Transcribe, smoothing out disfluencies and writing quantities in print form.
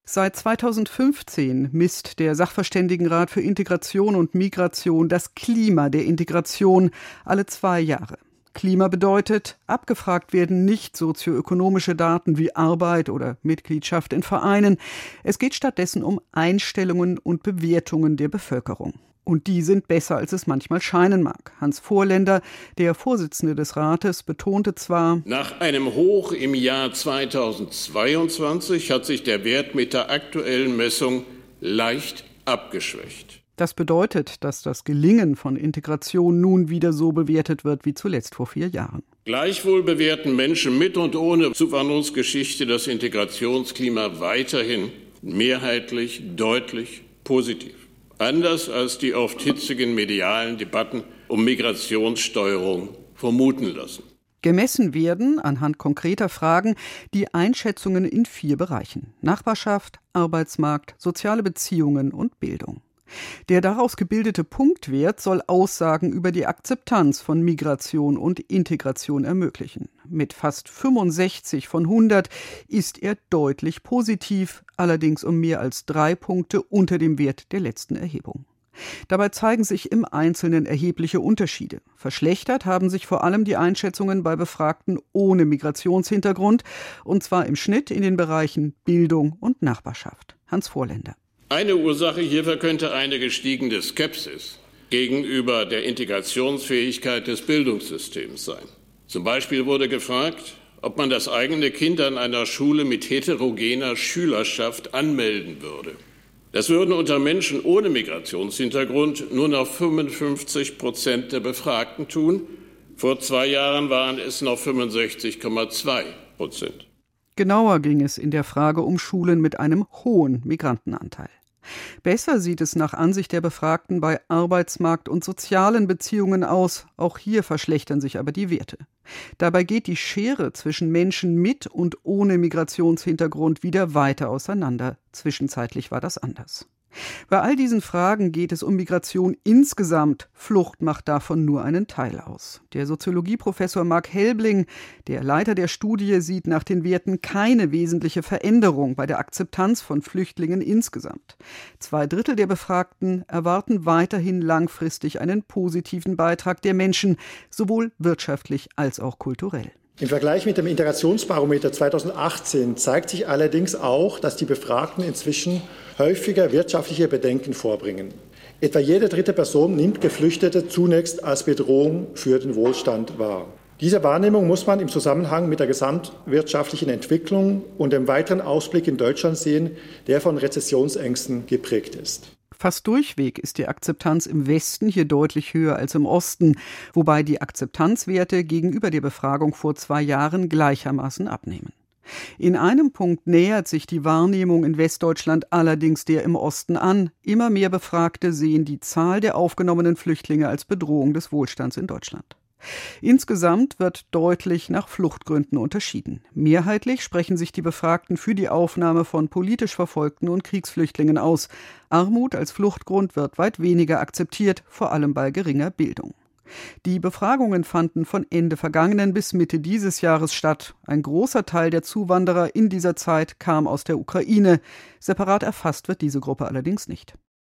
Seit 2015 misst der Sachverständigenrat für Integration und Migration das Klima der Integration alle 2 Jahre. Klima bedeutet, abgefragt werden nicht sozioökonomische Daten wie Arbeit oder Mitgliedschaft in Vereinen. Es geht stattdessen um Einstellungen und Bewertungen der Bevölkerung. Und die sind besser, als es manchmal scheinen mag. Hans Vorländer, der Vorsitzende des Rates, betonte zwar: Nach einem Hoch im Jahr 2022 hat sich der Wert mit der aktuellen Messung leicht abgeschwächt. Das bedeutet, dass das Gelingen von Integration nun wieder so bewertet wird wie zuletzt vor 4 Jahren. Gleichwohl bewerten Menschen mit und ohne Zuwanderungsgeschichte das Integrationsklima weiterhin mehrheitlich deutlich positiv. Anders als die oft hitzigen medialen Debatten um Migrationssteuerung vermuten lassen. Gemessen werden anhand konkreter Fragen die Einschätzungen in 4 Bereichen: Nachbarschaft, Arbeitsmarkt, soziale Beziehungen und Bildung. Der daraus gebildete Punktwert soll Aussagen über die Akzeptanz von Migration und Integration ermöglichen. Mit fast 65 von 100 ist er deutlich positiv, allerdings um mehr als 3 Punkte unter dem Wert der letzten Erhebung. Dabei zeigen sich im Einzelnen erhebliche Unterschiede. Verschlechtert haben sich vor allem die Einschätzungen bei Befragten ohne Migrationshintergrund, und zwar im Schnitt in den Bereichen Bildung und Nachbarschaft. Hans Vorländer. Eine Ursache hierfür könnte eine gestiegene Skepsis gegenüber der Integrationsfähigkeit des Bildungssystems sein. Zum Beispiel wurde gefragt, ob man das eigene Kind an einer Schule mit heterogener Schülerschaft anmelden würde. Das würden unter Menschen ohne Migrationshintergrund nur noch 55% der Befragten tun. Vor 2 Jahren waren es noch 65,2%. Genauer ging es in der Frage um Schulen mit einem hohen Migrantenanteil. Besser sieht es nach Ansicht der Befragten bei Arbeitsmarkt und sozialen Beziehungen aus. Auch hier verschlechtern sich aber die Werte. Dabei geht die Schere zwischen Menschen mit und ohne Migrationshintergrund wieder weiter auseinander. Zwischenzeitlich war das anders. Bei all diesen Fragen geht es um Migration insgesamt. Flucht macht davon nur einen Teil aus. Der Soziologieprofessor Marc Helbling, der Leiter der Studie, sieht nach den Werten keine wesentliche Veränderung bei der Akzeptanz von Flüchtlingen insgesamt. 2/3 der Befragten erwarten weiterhin langfristig einen positiven Beitrag der Menschen, sowohl wirtschaftlich als auch kulturell. Im Vergleich mit dem Integrationsbarometer 2018 zeigt sich allerdings auch, dass die Befragten inzwischen häufiger wirtschaftliche Bedenken vorbringen. Etwa jede 3. Person nimmt Geflüchtete zunächst als Bedrohung für den Wohlstand wahr. Diese Wahrnehmung muss man im Zusammenhang mit der gesamtwirtschaftlichen Entwicklung und dem weiteren Ausblick in Deutschland sehen, der von Rezessionsängsten geprägt ist. Fast durchweg ist die Akzeptanz im Westen hier deutlich höher als im Osten, wobei die Akzeptanzwerte gegenüber der Befragung vor 2 Jahren gleichermaßen abnehmen. In einem Punkt nähert sich die Wahrnehmung in Westdeutschland allerdings der im Osten an. Immer mehr Befragte sehen die Zahl der aufgenommenen Flüchtlinge als Bedrohung des Wohlstands in Deutschland. Insgesamt wird deutlich nach Fluchtgründen unterschieden. Mehrheitlich sprechen sich die Befragten für die Aufnahme von politisch Verfolgten und Kriegsflüchtlingen aus. Armut als Fluchtgrund wird weit weniger akzeptiert, vor allem bei geringer Bildung. Die Befragungen fanden von Ende vergangenen bis Mitte dieses Jahres statt. Ein großer Teil der Zuwanderer in dieser Zeit kam aus der Ukraine. Separat erfasst wird diese Gruppe allerdings nicht.